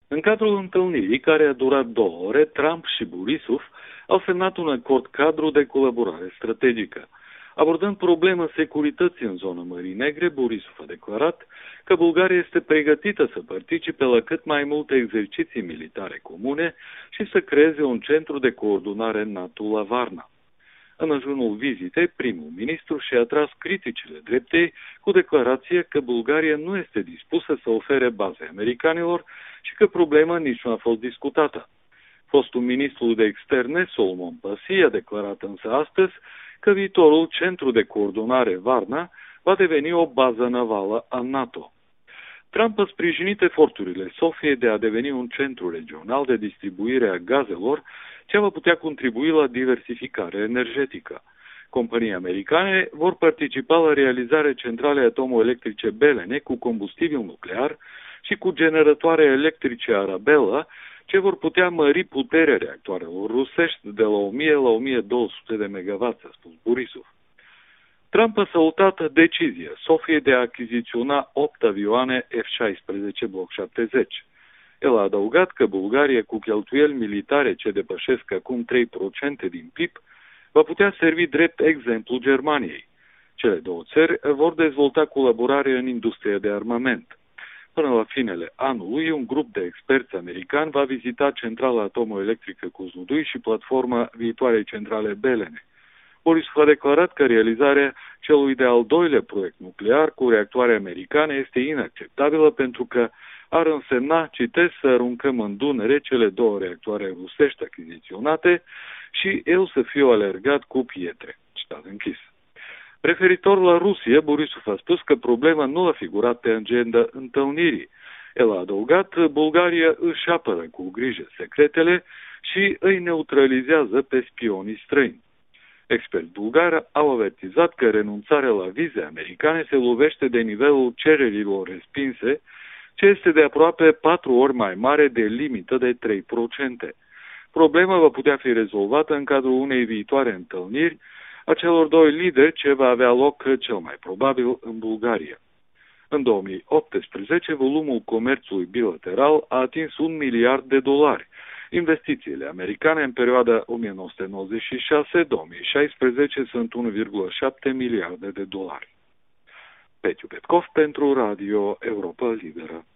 În cadrul întâlnirii, care a durat 2 ore, Trump și Borisov au semnat un acord cadru de colaborare strategică. Abordând problema securității în zona Mării Negre, Borisov a declarat că Bulgaria este pregătită să participe la cât mai multe exerciții militare comune și să creeze un centru de coordonare NATO la Varna. În ajunul vizitei, primul ministru și-a atras criticile dreptei cu declarația că Bulgaria nu este dispusă să ofere baze americanilor și că problema nici nu a fost discutată. Fostul ministru de externe, Solomon Pasi, a declarat însă astăzi că viitorul centru de coordonare Varna va deveni o bază navală a NATO. Trump a sprijinit eforturile Sofiei de a deveni un centru regional de distribuire a gazelor ce va putea contribui la diversificarea energetică. Companii americane vor participa la realizarea centralei atomoelectrice Belene cu combustibil nuclear și cu generatoare electrice Arabella, ce vor putea mări puterea reactoarelor rusești de la 1000 la 1200 de MW, a spus Borisov. Trump a salutat decizia Sofiei de a achiziționa 8 avioane F-16 Block 70. El a adăugat că Bulgaria, cu cheltuieli militare ce depășesc acum 3% din PIB, va putea servi drept exemplu Germaniei. Cele două țări vor dezvolta colaborare în industria de armament. Până la finele anului, un grup de experți americani va vizita centrala atomoelectrică Kozlodui și platforma viitoarei centrale Belene. Borisov a declarat că realizarea celui de-al doilea proiect nuclear cu reactoare americane este inacceptabilă pentru că ar însemna, citesc, să aruncăm în Dunăre cele 2 reactoare rusești achiziționate și el să fiu alergat cu pietre. Citat închis. Referitor la Rusia, Borisov a spus că problema nu a figurat pe agenda întâlnirii. El a adăugat, Bulgaria își apără cu grijă secretele și îi neutralizează pe spionii străini. Experți bulgari au avertizat că renunțarea la vize americane se lovește de nivelul cererilor respinse, ce este de aproape 4 ori mai mare de limită de 3%. Problema va putea fi rezolvată în cadrul unei viitoare întâlniri a celor 2 lideri, ce va avea loc cel mai probabil în Bulgaria. În 2018, volumul comerțului bilateral a atins $1 miliard. Investițiile americane în perioada 1996-2016 sunt $1,7 miliarde. Petiu Petkov pentru Radio Europa Liberă.